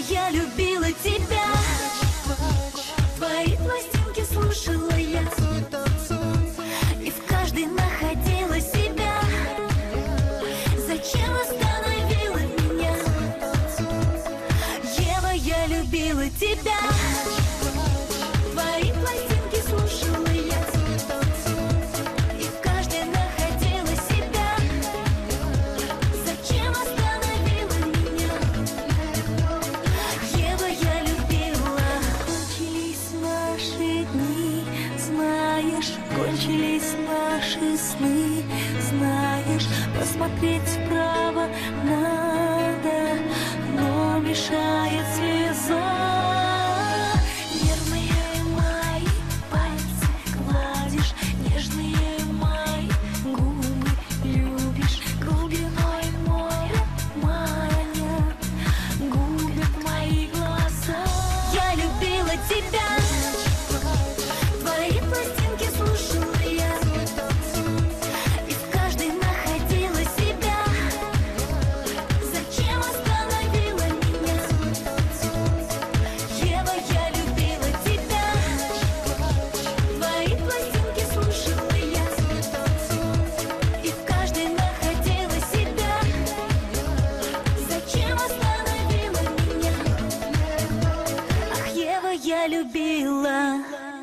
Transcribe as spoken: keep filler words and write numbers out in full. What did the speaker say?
я любила тебя. Твои пластинки слушала я, и в каждой находила себя. Зачем остановила меня? Ева, я любила тебя. Твои пластинки слушала я, и в каждой находила себя. Зачем остановила меня? Ева, я любила. Кончились наши дни, знаешь, кончились наши сны, знаешь, посмотреть вправо надо, но мешает слеза. Нервные мои пальцы гладишь, нежные мои губы любишь, глубиной моря маня губят мои глаза. Я любила тебя. Твои пластинки слушала я, и в каждой находила себя. Зачем остановила меня? Ева, я любила тебя. Твои пластинки слушала я, и в каждой находила себя. Зачем остановила меня? Ах, Ева, я любила.